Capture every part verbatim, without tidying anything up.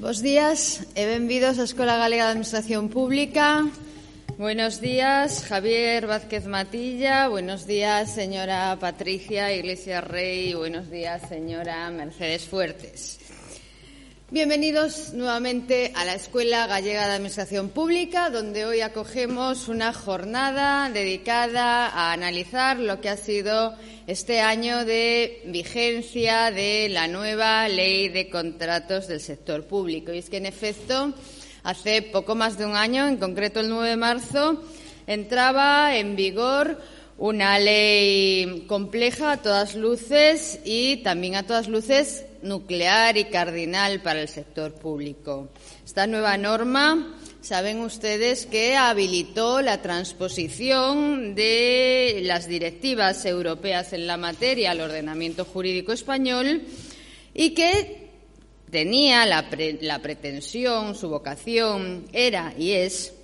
Bos días e benvidos á Escola Galega de Administración Pública. Buenos días, Javier Vázquez Matilla. Buenos días, señora Patricia Iglesias Rey. Buenos días, señora Mercedes Fuertes. Bienvenidos nuevamente a la Escuela Gallega de Administración Pública, donde hoy acogemos una jornada dedicada a analizar lo que ha sido este año de vigencia de la nueva Ley de Contratos del Sector Público. Y es que, en efecto, hace poco más de un año, en concreto el nueve de marzo, entraba en vigor una ley compleja a todas luces y también a todas luces nuclear y cardinal para el sector público. Esta nueva norma, saben ustedes que habilitó la transposición de las directivas europeas en la materia al ordenamiento jurídico español y que tenía la, pre- la pretensión, su vocación era y es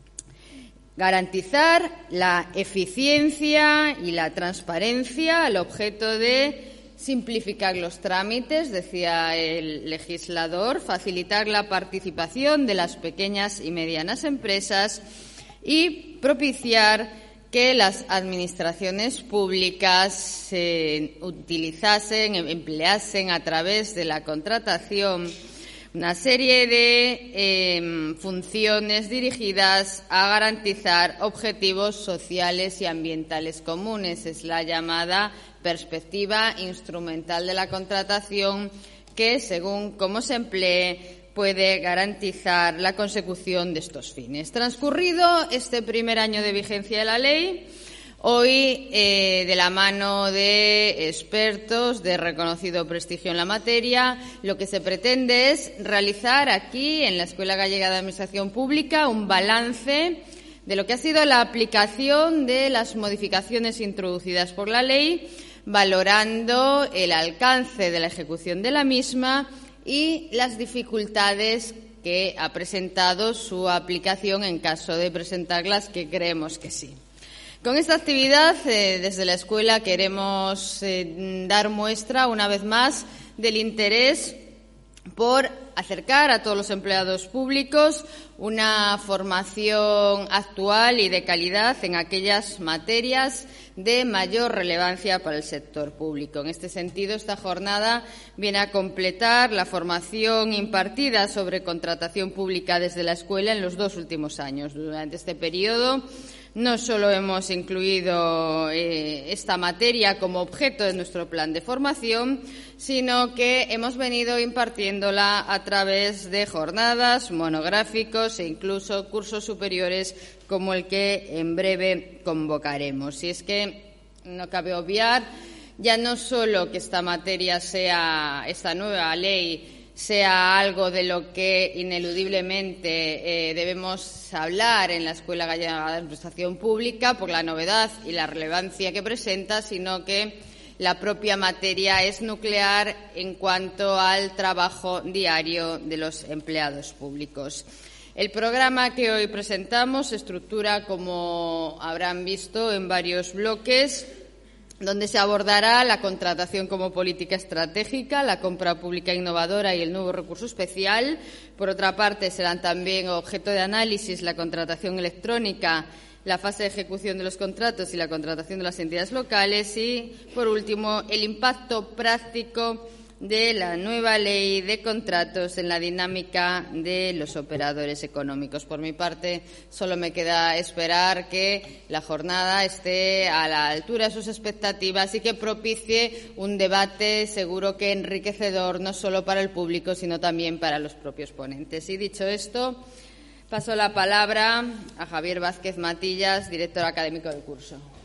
garantizar la eficiencia y la transparencia al objeto de simplificar los trámites, decía el legislador, facilitar la participación de las pequeñas y medianas empresas y propiciar que las administraciones públicas eh, utilizasen, empleasen a través de la contratación una serie de eh, funciones dirigidas a garantizar objetivos sociales y ambientales comunes. Es la llamada perspectiva instrumental de la contratación que, según cómo se emplee, puede garantizar la consecución de estos fines. Transcurrido este primer año de vigencia de la ley, hoy, eh, de la mano de expertos de reconocido prestigio en la materia, lo que se pretende es realizar aquí, en la Escuela Gallega de Administración Pública, un balance de lo que ha sido la aplicación de las modificaciones introducidas por la ley, valorando el alcance de la ejecución de la misma y las dificultades que ha presentado su aplicación en caso de presentarlas, que creemos que sí. Con esta actividad, eh, desde la Escuela queremos eh, dar muestra, una vez más, del interés por acercar a todos los empleados públicos una formación actual y de calidad en aquellas materias de mayor relevancia para el sector público. En este sentido, esta jornada viene a completar la formación impartida sobre contratación pública desde la Escuela en los dos últimos años. Durante este periodo, no solo hemos incluido eh, esta materia como objeto de nuestro plan de formación, sino que hemos venido impartiéndola a través de jornadas, monográficos e incluso cursos superiores como el que en breve convocaremos. Y es que no cabe obviar ya no solo que esta materia sea, esta nueva ley, sea algo de lo que ineludiblemente eh, debemos hablar en la Escuela Gallega de Administración Pública por la novedad y la relevancia que presenta, sino que la propia materia es nuclear en cuanto al trabajo diario de los empleados públicos. El programa que hoy presentamos se estructura, como habrán visto, en varios bloques, donde se abordará la contratación como política estratégica, la compra pública innovadora y el nuevo recurso especial. Por otra parte, serán también objeto de análisis la contratación electrónica, la fase de ejecución de los contratos y la contratación de las entidades locales y, por último, el impacto práctico de la nueva ley de contratos en la dinámica de los operadores económicos. Por mi parte, solo me queda esperar que la jornada esté a la altura de sus expectativas y que propicie un debate seguro que enriquecedor no solo para el público, sino también para los propios ponentes. Y dicho esto, paso la palabra a Javier Vázquez Matillas, director académico del curso.